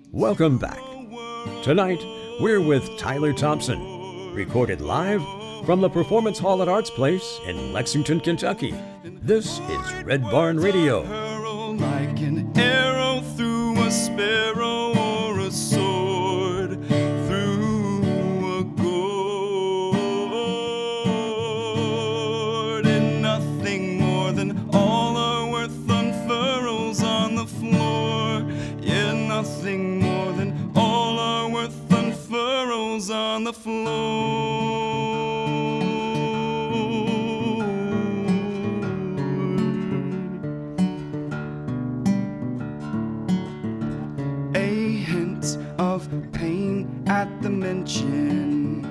Welcome back. Tonight, we're with Tyler Thompson, recorded live from the Performance Hall at Arts Place in Lexington, Kentucky. This is Red Barn Radio. Like an arrow through a sparrow or a sword through a gourd, and nothing more than all our worth unfurls on the floor. Yeah, nothing more than all our worth unfurls on the floor. At the mention,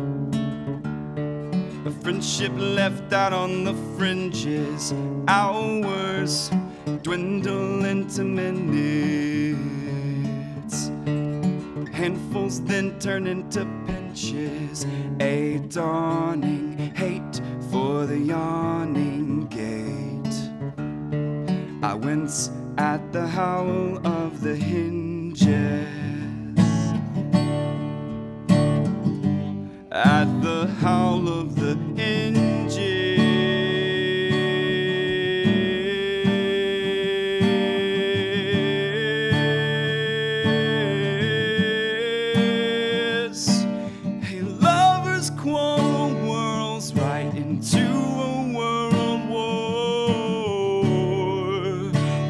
a friendship left out on the fringes, hours dwindle into minutes, handfuls then turn into pinches, a dawning hate for the yawning gate. I wince at the howl of the hinges, at the howl of the hinges. Hey, lovers' quarrel whirls right into a world war.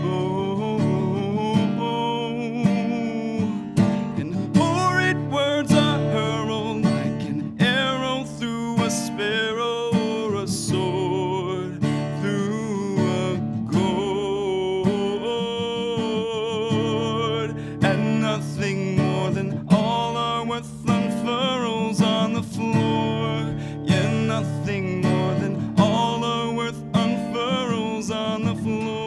And horrid words are hurled like an arrow through a sparrow or a sword through a gourd, and nothing more than all our worth unfurls on the floor. Yeah, nothing more than all our worth unfurls on the floor.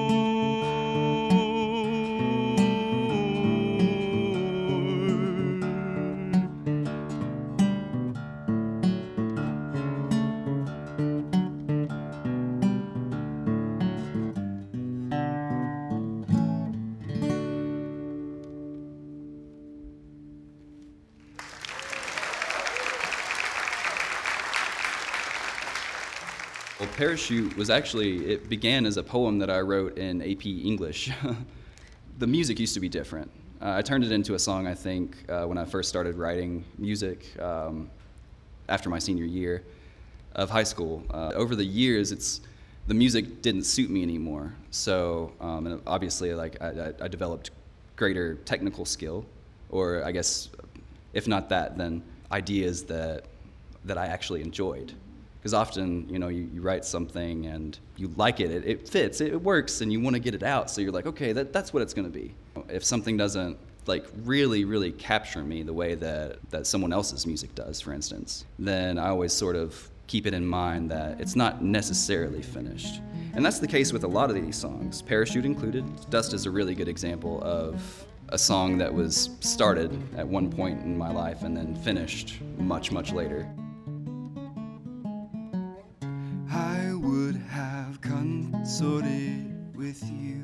Well, Parachute was actually, it began as a poem that I wrote in AP English. The music used to be different. I turned it into a song, I think, when I first started writing music after my senior year of high school. Over the years, the music didn't suit me anymore. So, and obviously, like, I developed greater technical skill, or I guess, if not that, then ideas that I actually enjoyed. Because often, you know, you write something and you like it, it fits, it works, and you want to get it out. So you're like, okay, that's what it's going to be. If something doesn't like really, really capture me the way that someone else's music does, for instance, then I always sort of keep it in mind that it's not necessarily finished. And that's the case with a lot of these songs, Parachute included. Dust is a really good example of a song that was started at one point in my life and then finished much, much later. I would have consorted with you,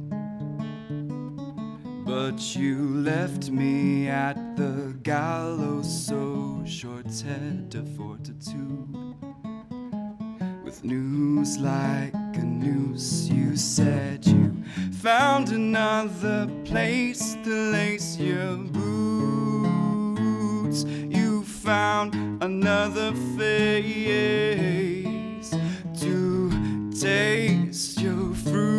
but you left me at the gallows, so short's head of fortitude. With news like a noose, you said you found another place to lace your boots. You found another face to taste your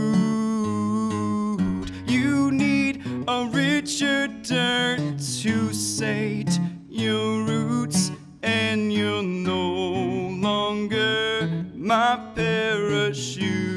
fruit. You need a richer dirt to sate your roots, and you're no longer my parachute.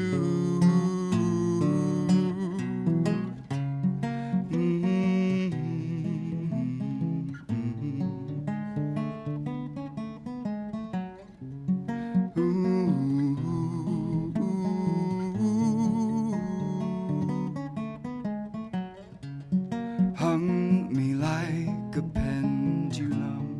Hung me like a pendulum,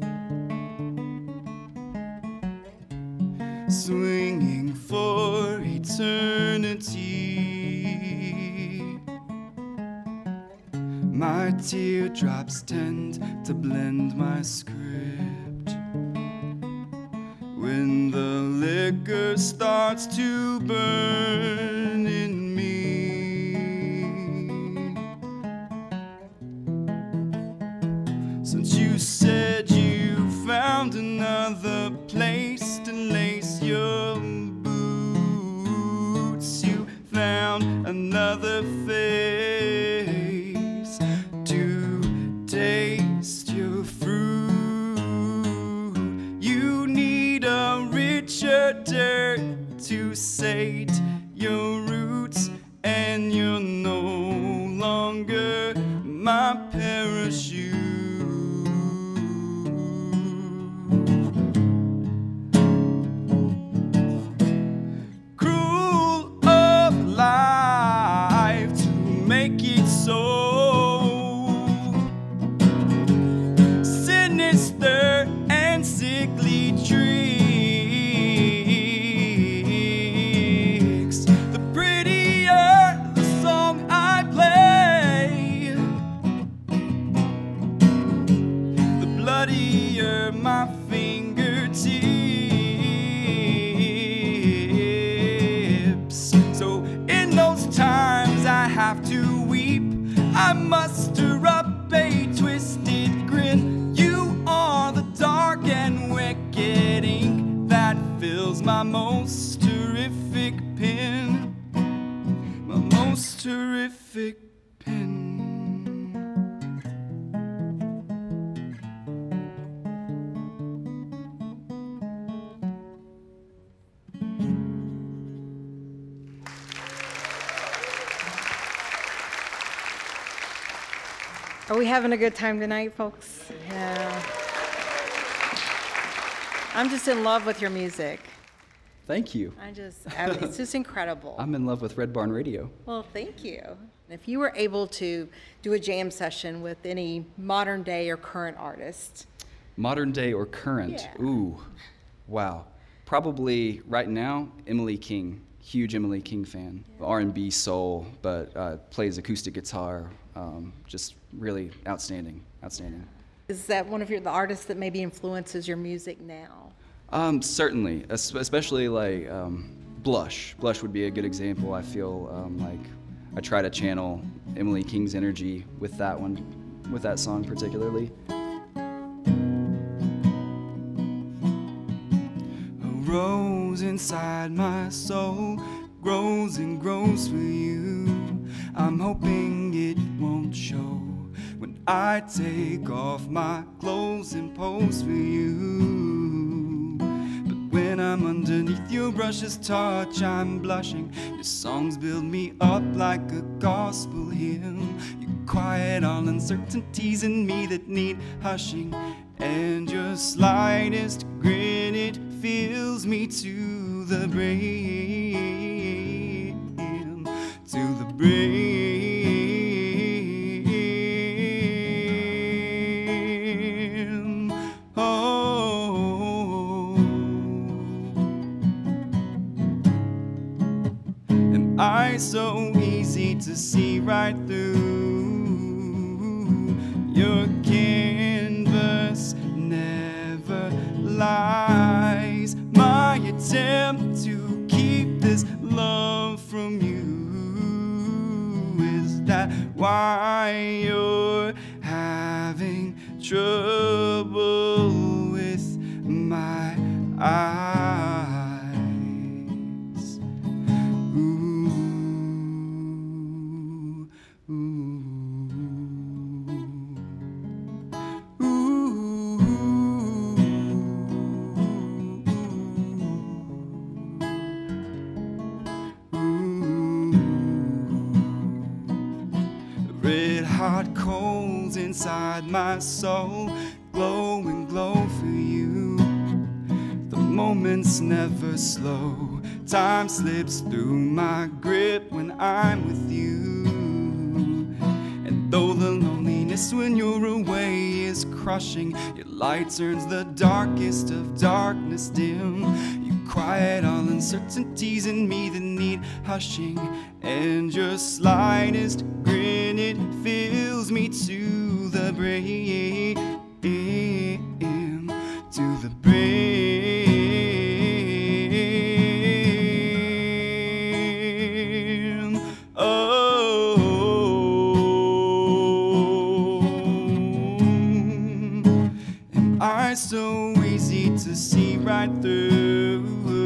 swinging for eternity. My teardrops tend to blend my script. When the liquor starts to burn in me. Since you said you found another place to lace your boots, you found another face to taste your fruit. You need a richer dirt to sate your roots, and you're no longer my parachute. I muster up a twisted grin. You are the dark and wicked ink that fills my most terrific pen. My most terrific pen. Are we having a good time tonight, folks? Yeah. I'm just in love with your music. Thank you. It's just incredible. I'm in love with Red Barn Radio. Well, thank you. If you were able to do a jam session with any modern day or current artist. Modern day or current? Yeah. Ooh, wow. Probably right now, Emily King. Huge Emily King fan. Yeah. R&B, soul, but plays acoustic guitar. Just really outstanding. Is that one of the artists that maybe influences your music now? Certainly, especially like Blush. Blush would be a good example. I feel like I try to channel Emily King's energy with that one, with that song particularly. A rose inside my soul grows and grows for you. I'm hoping it won't show when I take off my clothes and pose for you. But when I'm underneath your brush's touch, I'm blushing. Your songs build me up like a gospel hymn. You quiet all uncertainties in me that need hushing. And your slightest grin, it fills me to the brim, to the brim. Oh, am I so easy to see right through? Your canvas never lies. My attempt to keep this love from you, is that why you're having trouble with my eyes? Ooh, ooh. Hot coals inside my soul glow and glow for you. The moments never slow. Time slips through my grip when I'm with you. And though the loneliness when you're away is crushing, your light turns the darkest of darkness dim. You quiet all uncertainties in me that need hushing. And your slightest grin, it fills pulls me to the brim, to the brim. Oh, am I so easy to see right through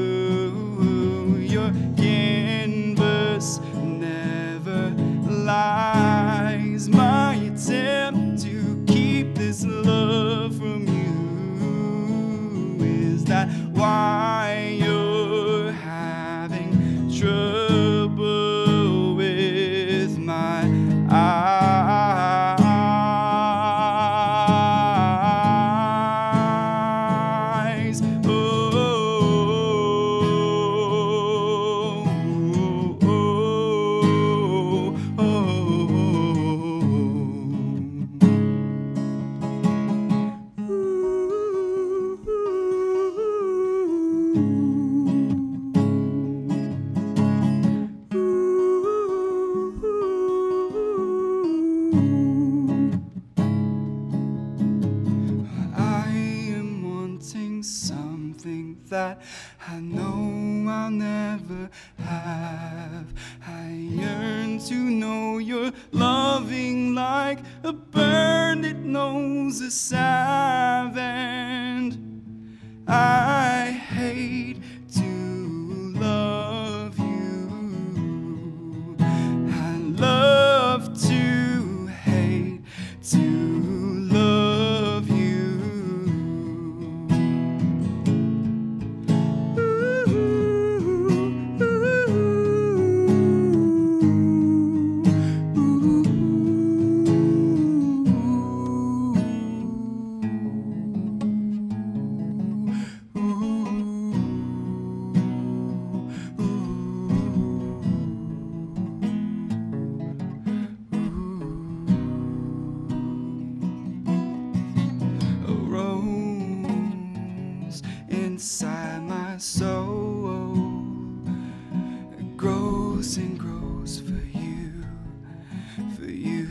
your canvas? Never lies. My attempt to keep this love from you, is that why you're having trouble with my eyes? I am wanting something that I know I'll never have. I yearn to know you're loving like a bird that knows a salve, and I hate to love you. I love to hate to love you. A rose inside my soul grows and grows for you, for you.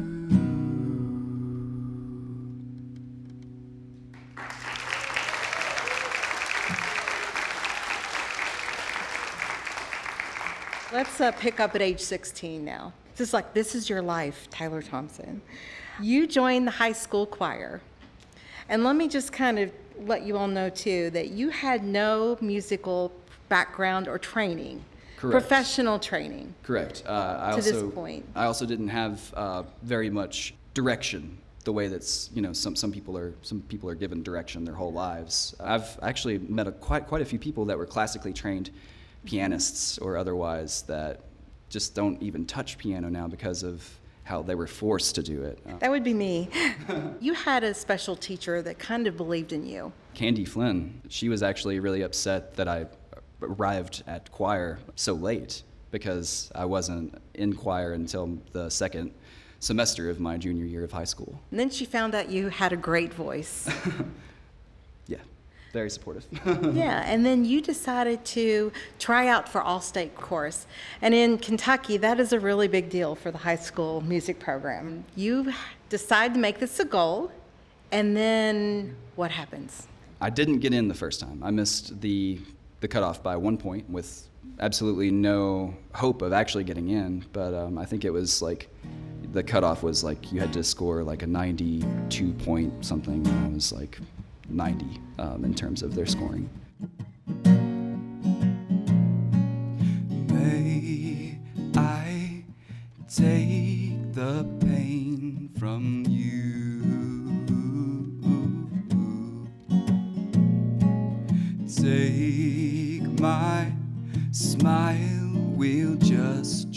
Let's pick up at age 16 now. This is your life, Tyler Thompson. You joined the high school choir. And let me just kind of let you all know, too, that you had no musical background or training. Correct. Professional training. Correct. This point. I also didn't have very much direction, the way that's, you know, some people are given direction their whole lives. I've actually met quite a few people that were classically trained pianists or otherwise that just don't even touch piano now because of how they were forced to do it. That would be me. You had a special teacher that kind of believed in you. Candy Flynn, she was actually really upset that I arrived at choir so late because I wasn't in choir until the second semester of my junior year of high school. And then she found out you had a great voice. Yeah, very supportive. Yeah, and then you decided to try out for All-State Chorus. And in Kentucky, that is a really big deal for the high school music program. You decide to make this a goal, and then what happens? I didn't get in the first time. I missed the cutoff by 1 point with absolutely no hope of actually getting in, but I think it was like the cutoff was like you had to score like a 92 point something, and I was like 90 in terms of their scoring. May I take the pain from you? Take my smile, we'll just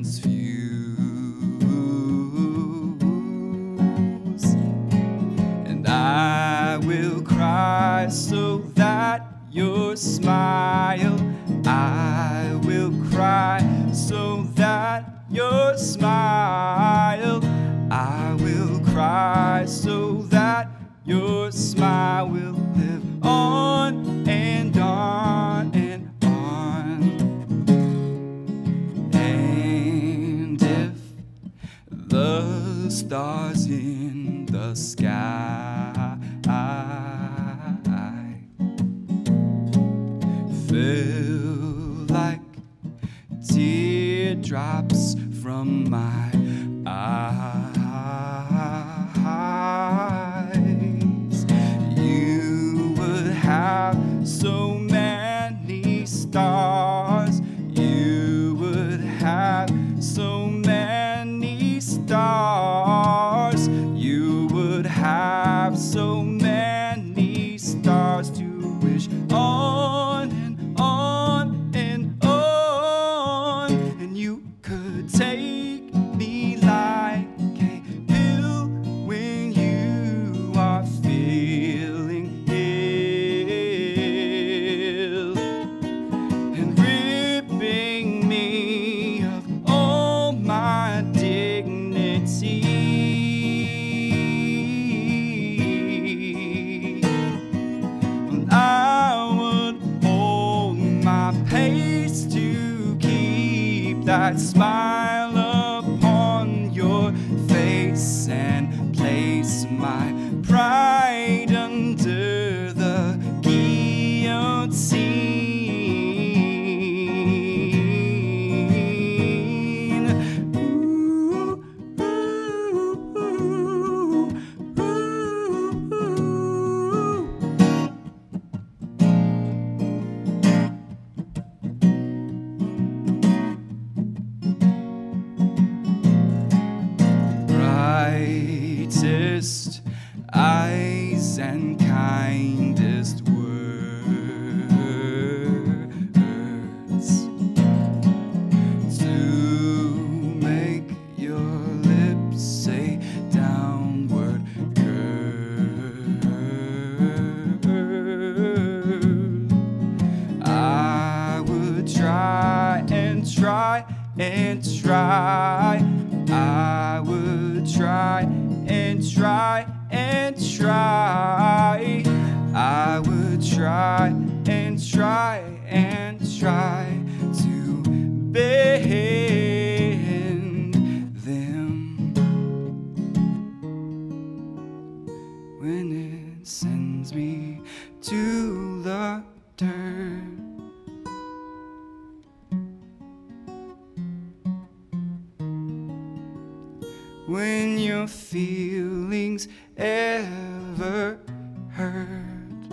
transfuse, and I will cry so that your smile, I will cry so that your smile, I will cry so that your smile will live on and on and on. And if the stars in the sky fell like teardrops from my eyes. You would have so many stars. You would have so many stars. You would have so many stars to wish on and on and on. And you could take me like a pill when you are feeling ill, and ripping me of all my dignity. Well, I would hold my pace to keep that smile upon your face, and place my pride under the guillotine. Ooh, ooh, ooh, brightest eyes and kindest words to make your lips say downward curve. I would try and try and try. I would try and try and try. I would try and try and try to bend them when it sends me to the dirt. When your feelings ever hurt,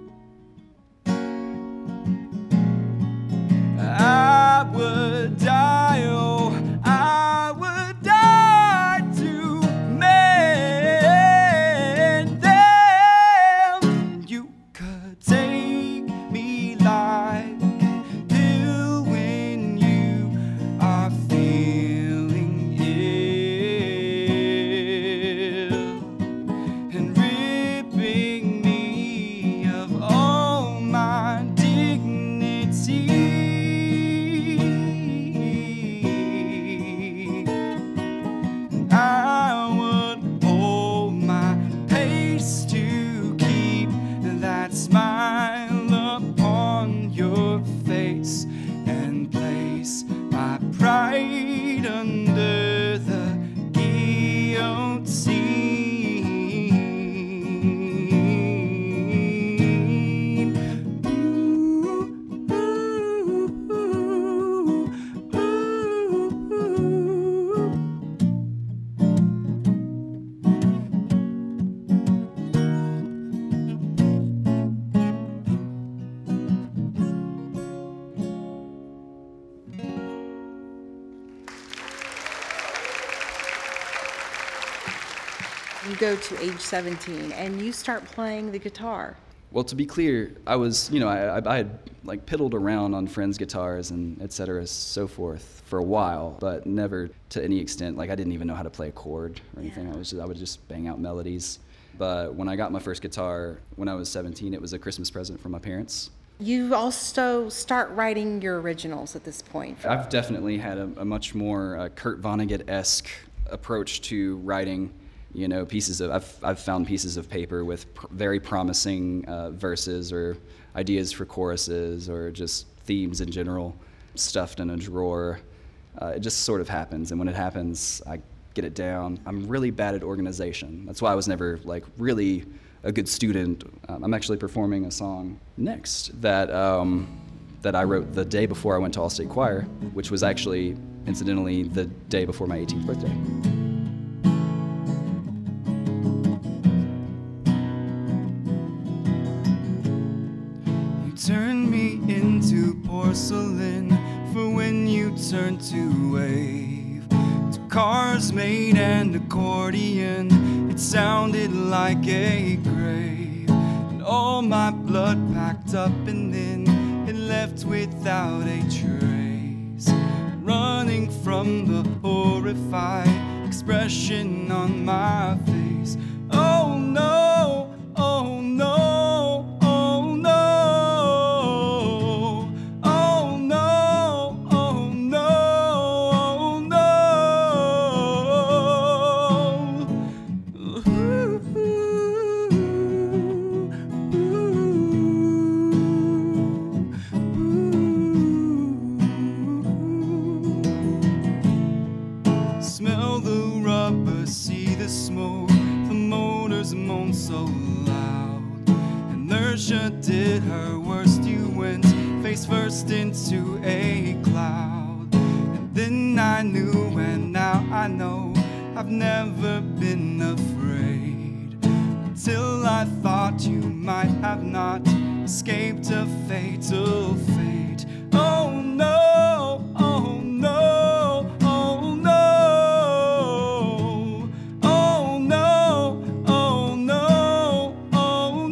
I would die, oh, I would die to mend them. You could take me like a pill when you are feeling ill, and ripping me of all my dignity. I would hold my pace to keep that smile upon your face, and place my pride under the guillotine. Ooh, ooh, ooh, ooh. You go to age 17 and you start playing the guitar. Well, to be clear, I was, I had like piddled around on friends' guitars and et cetera, so forth for a while, but never to any extent. Like I didn't even know how to play a chord or anything. Yeah. I would just bang out melodies. But when I got my first guitar when I was 17, it was a Christmas present from my parents. You also start writing your originals at this point. I've definitely had a much more Kurt Vonnegut-esque approach to writing. I've found pieces of paper with very promising verses or ideas for choruses or just themes in general, stuffed in a drawer. It just sort of happens, and when it happens, I get it down. I'm really bad at organization. That's why I was never like really a good student. I'm actually performing a song next that I wrote the day before I went to All-State Choir, which was actually, incidentally, the day before my 18th birthday. You turned me into porcelain for when you turned to wave. To cars made and accordion, it sounded like a grave. And all my blood packed up and then it left without a trace. Running from the horrified expression on my face. Oh no, oh no, oh no. Oh no, oh no, oh no. Smell the rubber, see the smoke, the motors moan so loud. Inertia did her worst, you went face first into a cloud. And then I knew, and now I know, I've never been afraid. Until I thought you might have not escaped a fatal fate. Oh no, oh no, oh no. Oh no, oh no, oh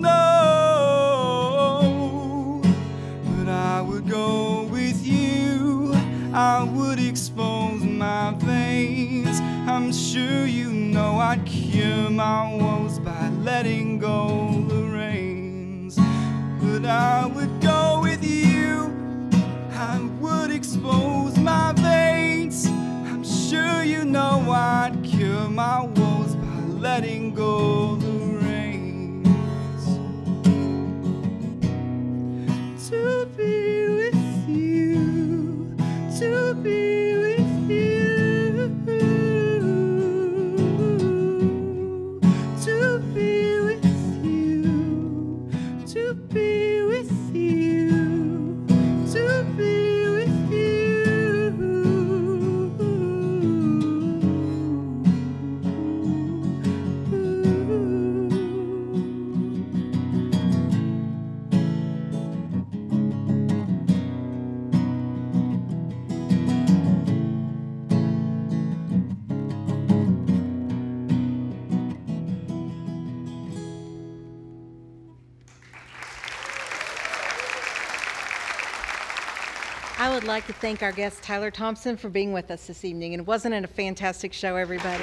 no. But I would go with you, I would expose my veins. I'm sure you know I'd cure my woes by letting go the reins. But I would go with you, I would expose my veins. I'm sure you know I'd cure my woes by letting go the reins. To be with you, to be with you, to be with you, to be with you, to be with you. I would like to thank our guest, Tyler Thompson, for being with us this evening. And wasn't it a fantastic show, everybody?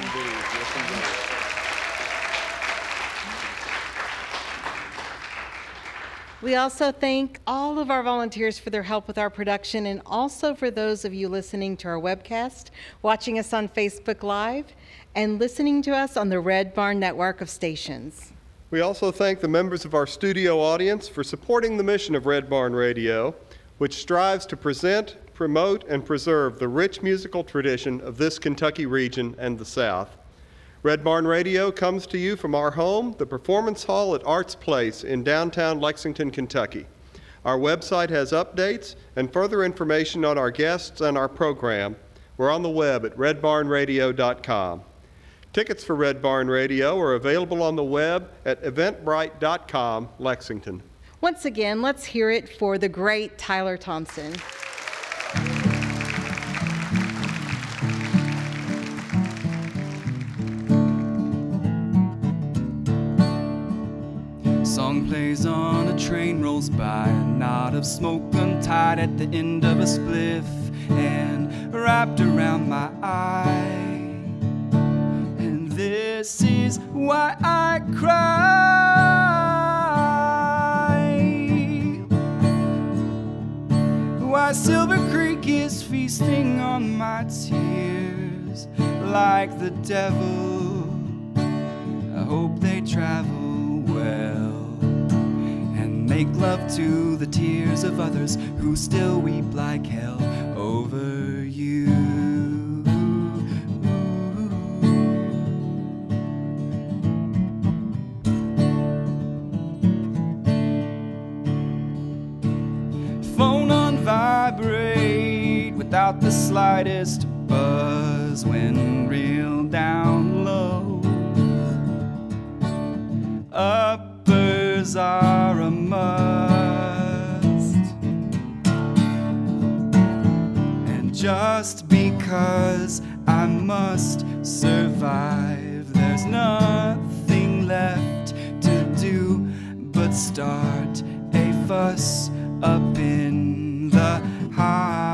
We also thank all of our volunteers for their help with our production, and also for those of you listening to our webcast, watching us on Facebook Live, and listening to us on the Red Barn network of stations. We also thank the members of our studio audience for supporting the mission of Red Barn Radio, which strives to present, promote, and preserve the rich musical tradition of this Kentucky region and the South. Red Barn Radio comes to you from our home, the Performance Hall at Arts Place in downtown Lexington, Kentucky. Our website has updates and further information on our guests and our program. We're on the web at redbarnradio.com. Tickets for Red Barn Radio are available on the web at eventbrite.com, Lexington. Once again, let's hear it for the great Tyler Thompson. Song plays on, a train rolls by, a knot of smoke untied at the end of a spliff and wrapped around my eye. And this is why I cry. Why Silver Creek is feasting on my tears like the devil. I hope they travel well and make love to the tears of others who still weep like hell over you. slightest buzz when real down low. Uppers are a must, and just because I must survive, there's nothing left to do but start a fuss up in the high.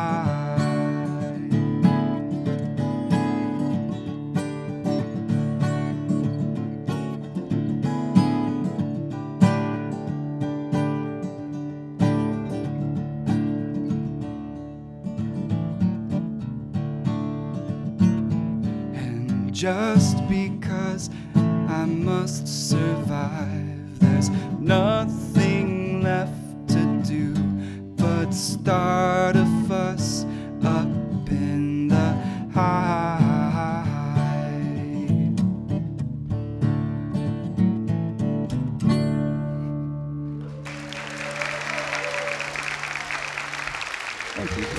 And just because I must survive, there's nothing left to do but start a fuss up in the high. Thank you.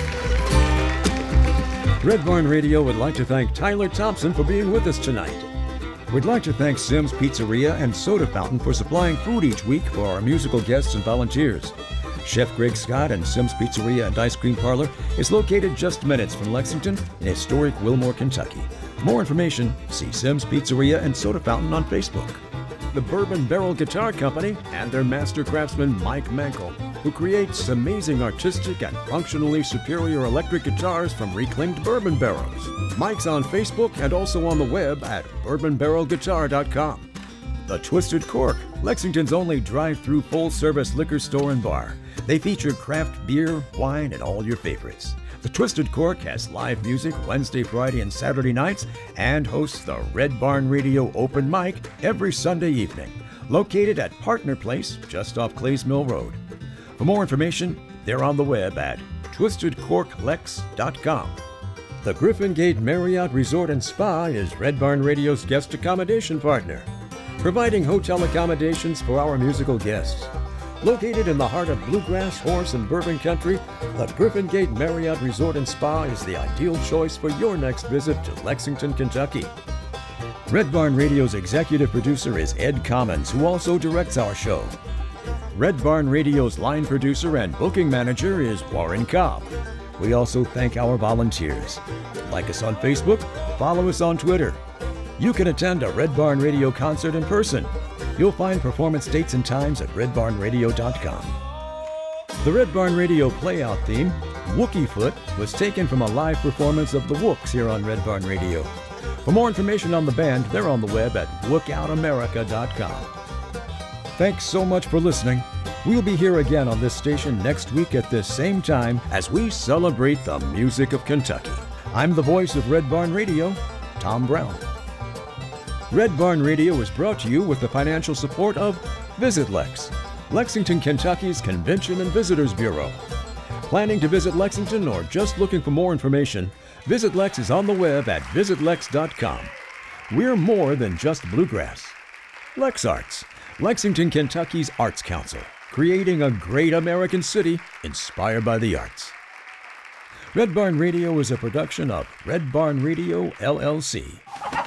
Red Barn Radio would like to thank Tyler Thompson for being with us tonight. We'd like to thank Sim's Pizzeria and Soda Fountain for supplying food each week for our musical guests and volunteers. Chef Greg Scott and Sim's Pizzeria and Ice Cream Parlor is located just minutes from Lexington in historic Wilmore, Kentucky. For more information, see Sim's Pizzeria and Soda Fountain on Facebook. The Bourbon Barrel Guitar Company and their master craftsman Mike Mankel, who creates amazing artistic and functionally superior electric guitars from reclaimed bourbon barrels. Mike's on Facebook and also on the web at bourbonbarrelguitar.com. The Twisted Cork, Lexington's only drive-through full-service liquor store and bar. They feature craft beer, wine, and all your favorites. The Twisted Cork has live music Wednesday, Friday, and Saturday nights and hosts the Red Barn Radio Open Mic every Sunday evening, located at Partner Place just off Clays Mill Road. For more information, they're on the web at twistedcorklex.com. The Griffin Gate Marriott Resort and Spa is Red Barn Radio's guest accommodation partner, providing hotel accommodations for our musical guests. Located in the heart of bluegrass, horse, and bourbon country, the Griffin Gate Marriott Resort and Spa is the ideal choice for your next visit to Lexington, Kentucky. Red Barn Radio's executive producer is Ed Commons, who also directs our show. Red Barn Radio's line producer and booking manager is Warren Cobb. We also thank our volunteers. Like us on Facebook, follow us on Twitter. You can attend a Red Barn Radio concert in person. You'll find performance dates and times at redbarnradio.com. The Red Barn Radio playout theme, Wookie Foot, was taken from a live performance of the Wooks here on Red Barn Radio. For more information on the band, they're on the web at wookoutamerica.com. Thanks so much for listening. We'll be here again on this station next week at this same time as we celebrate the music of Kentucky. I'm the voice of Red Barn Radio, Tom Brown. Red Barn Radio is brought to you with the financial support of Visit Lex, Lexington, Kentucky's Convention and Visitors Bureau. Planning to visit Lexington or just looking for more information, Visit Lex is on the web at visitlex.com. We're more than just bluegrass. Lex Arts, Lexington, Kentucky's Arts Council, creating a great American city inspired by the arts. Red Barn Radio is a production of Red Barn Radio, LLC.